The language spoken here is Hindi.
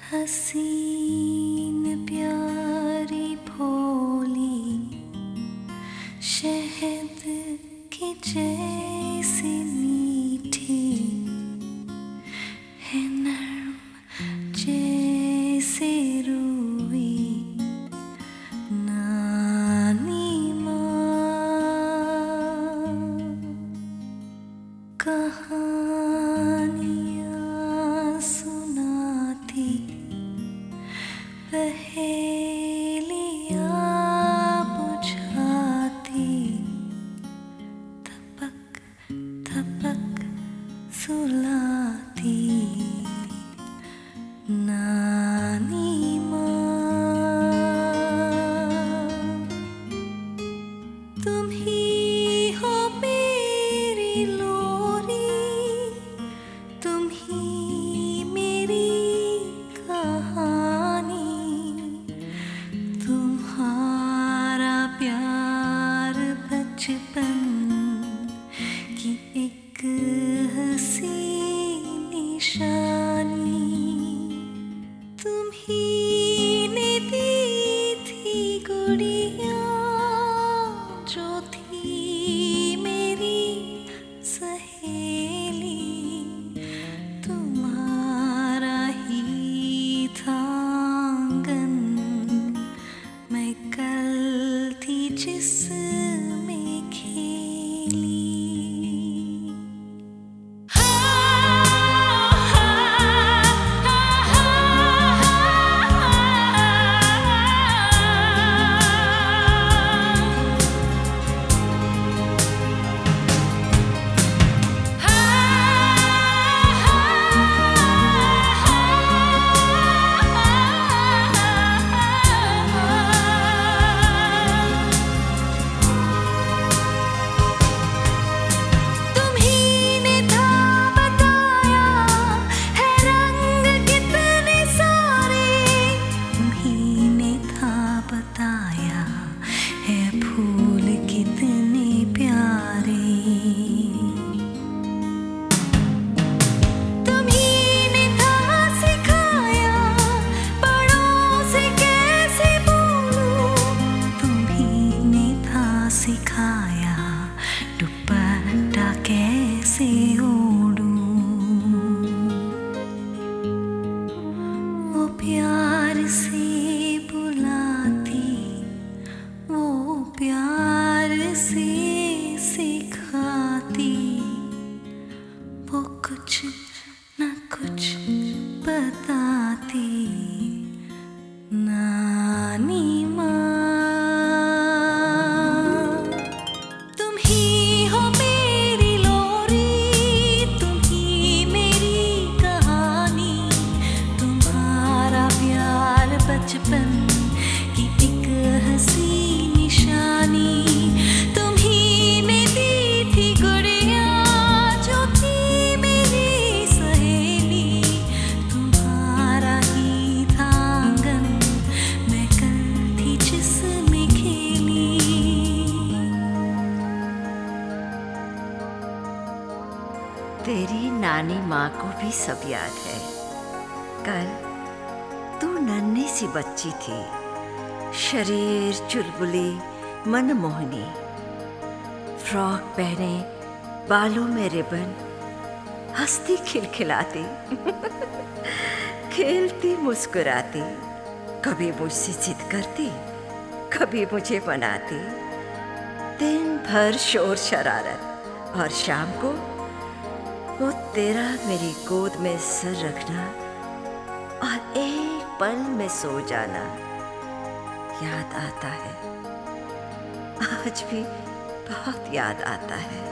हसीन प्यारी भोली शहद की जैसी मीठी है, नर्म जैसे रूई नानी माँ। कहानियाँ सुनाती पहेलियाँ बुझाती, थपक थपक सुलाती नानी माँ। तुम ही हो मेरी लोरी, तुम ही मेरी कहानी, तुम्हारा प्यार बचपन की एक हंसी निशानी। तुम ही ने दी थी गुड़िया जो थी मेरी सहेली, तुम्हारा ही था आंगन, मैं कल थी जिसमें खेली। सिखाया दुपट्टा कैसे ओढ़ूं, वो प्यार से बुलाती, वो प्यार से सिखाती, वो कुछ न कुछ बताती नानी माँ। बचपन की एक हंसी निशानी, तुम ही ने दी थी गुड़िया जो थी मेरी सहेली, तुम्हारा ही था आंगन, मैं कल थी जिसमें खेली। तेरी नानी माँ को भी सब याद है। कल तू नन्ही सी बच्ची थी, शरीर चुलबुली मनमोहनी, फ्रॉक पहने, बालों में रिबन, हंसती खिलखिलाती खेलती मुस्कुराती, कभी मुझसे जिद करती, कभी मुझे मनाती। दिन भर शोर शरारत और शाम को वो तेरा मेरी गोद में सर रखना और एक पल में सो जाना याद आता है, आज भी बहुत याद आता है।